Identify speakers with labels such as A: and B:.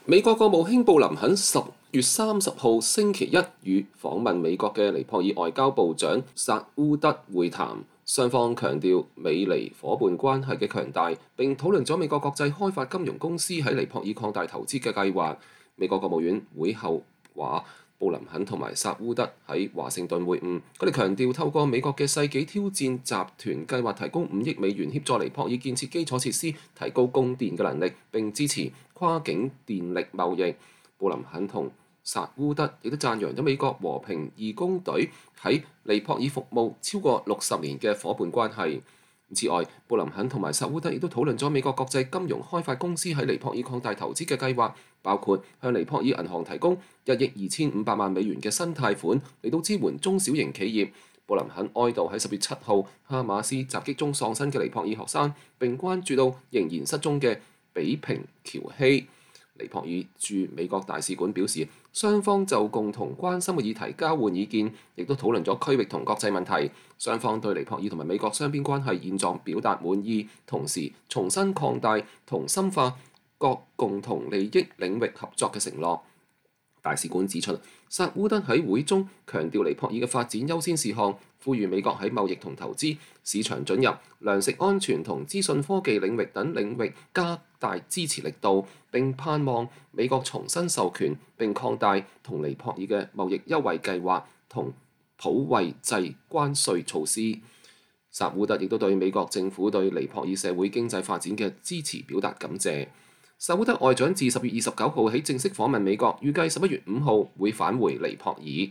A: 美國國務卿布林肯10月30號星期一與訪問美國嘅尼泊爾外交部長薩烏德會談，雙方強調美尼夥伴關係嘅強大，並討論咗美國國際開發金融公司喺尼泊爾擴大投資嘅計劃。美國國務院會後話，布林肯同埋薩烏德喺華盛頓會晤，佢哋強調透過美國嘅世紀挑戰集團計劃提供5億美元協助尼泊爾建設基礎設施，提高供電嘅能力，並支持跨境電力貿易。布林肯同薩烏德亦都讚揚咗美國和平義工隊喺尼泊爾服務超過60年嘅伙伴關係。此外，布林肯同埋薩烏德亦都討論咗美國國際金融開發公司喺尼泊爾擴大投資嘅計劃，包括向尼泊爾銀行提供1億2500萬美元嘅新貸款，嚟到支援中小型企業。布林肯哀悼喺10月7號哈馬斯襲擊中喪生嘅尼泊爾學生，並關注到仍然失蹤嘅比平喬希。尼泊爾駐美國大使館表示，雙方就共同關心嘅議題交換意見，亦都討論咗區域同國際問題。雙方對尼泊爾同埋美國雙邊關係現狀表達滿意，同時重新擴大同深化各共同利益領域合作嘅承諾。大使館指出，薩烏德喺會中強調尼泊爾嘅發展優先事項，呼籲美國喺貿易同投資、市場准入、糧食安全同資訊科技領域等領域加大支持力度，並盼望美國重新授權並擴大同尼泊爾嘅貿易優惠計劃同普惠制關稅措施。薩烏德亦都對美國政府對尼泊爾社會經濟發展嘅支持表達感謝。薩烏德外長自10月29號起正式訪問美國，預計11月5號會返回尼泊爾。